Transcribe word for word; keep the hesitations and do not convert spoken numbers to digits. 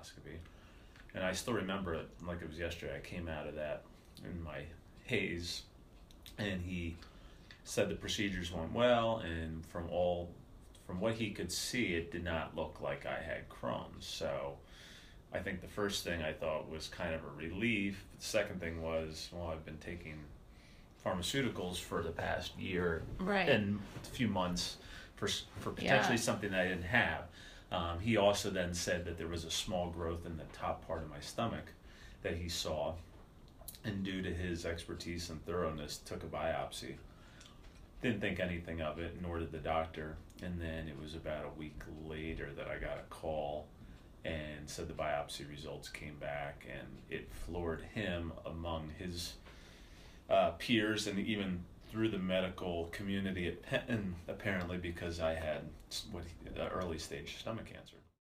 colonoscopy. And I still remember it like it was yesterday. I came out of that in my haze, and he said the procedures went well, and from all, from what he could see, it did not look like I had Crohn's. So I think the first thing I thought was kind of a relief. The second thing was, well, I've been taking pharmaceuticals for the past year Right. and a few months for for potentially Yeah. something that I didn't have. Um, he also then said that there was a small growth in the top part of my stomach that he saw, and due to his expertise and thoroughness, took a biopsy. Didn't think anything of it, nor did the doctor. And then it was about a week later that I got a call and said the biopsy results came back, and it floored him among his uh, peers and even through the medical community at Penn, apparently, because I had what he, uh, early stage stomach cancer.